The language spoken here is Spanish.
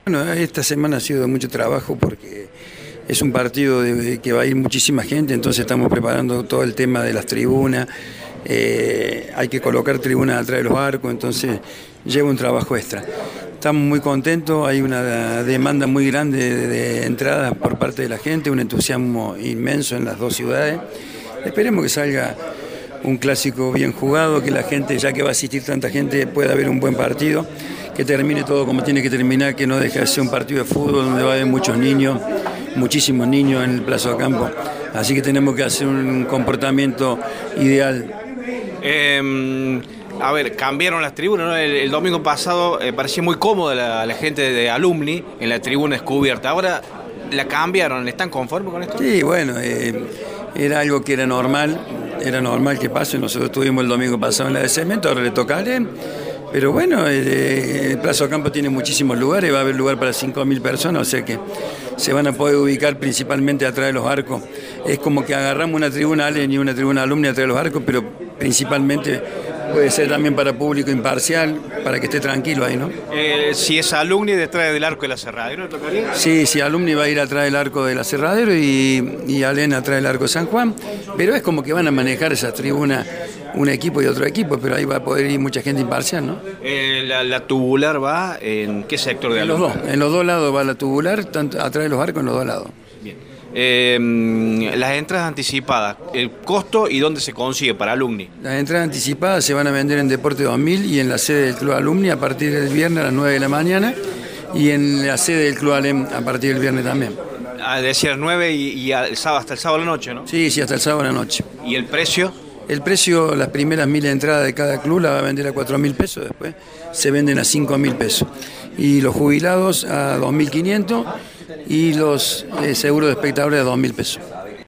Bueno, esta semana ha sido de mucho trabajo porque es un partido que va a ir muchísima gente, entonces estamos preparando todo el tema de las tribunas, hay que colocar tribunas atrás de los arcos, entonces lleva un trabajo extra. Estamos muy contentos, hay una demanda muy grande de entradas por parte de la gente, un entusiasmo inmenso en las dos ciudades. Esperemos que salga un clásico bien jugado, que la gente, ya que va a asistir tanta gente, pueda ver un buen partido, que termine todo como tiene que terminar, que no deje de ser un partido de fútbol donde va a haber muchos niños, muchísimos niños en el plazo de campo. Así que tenemos que hacer un comportamiento ideal. A ver, cambiaron las tribunas, ¿no? El domingo pasado parecía muy cómoda la gente de Alumni en la tribuna descubierta. Ahora la cambiaron, ¿están conformes con esto? Sí, bueno, era algo que era normal que pase. Nosotros tuvimos el domingo pasado en la de cemento, ahora le toca a Alem. Pero bueno, el Plazo Campo tiene muchísimos lugares, va a haber lugar para 5.000 personas, o sea que se van a poder ubicar principalmente atrás de los arcos. Es como que agarramos una tribuna Alem y una tribuna Alumni atrás de los arcos, pero principalmente puede ser también para público imparcial, para que esté tranquilo ahí, ¿no? Si es Alumni detrás del arco de la Cerradero, ¿le tocaría? Sí, Alumni va a ir atrás del arco de la Cerradero y Alem atrás del arco de San Juan, pero es como que van a manejar esas tribunas un equipo y otro equipo, pero ahí va a poder ir mucha gente imparcial, ¿no? ¿La tubular va en qué sector de Alumni? En los dos lados va la tubular, tanto atrás de los arcos en los dos lados. Bien. Las entradas anticipadas, el costo y dónde se consigue para Alumni. Las entradas anticipadas se van a vender en Deporte 2000 y en la sede del Club Alumni a partir del viernes a las 9 de la mañana y en la sede del Club Alem a partir del viernes también. Decía 9 y hasta el sábado a la noche, ¿no? Sí, hasta el sábado a la noche. ¿Y el precio? El precio, las primeras 1.000 entradas de cada club la va a vender a 4.000 pesos, después se venden a 5.000 pesos. Y los jubilados a 2.500 y los seguros de espectadores a 2.000 pesos.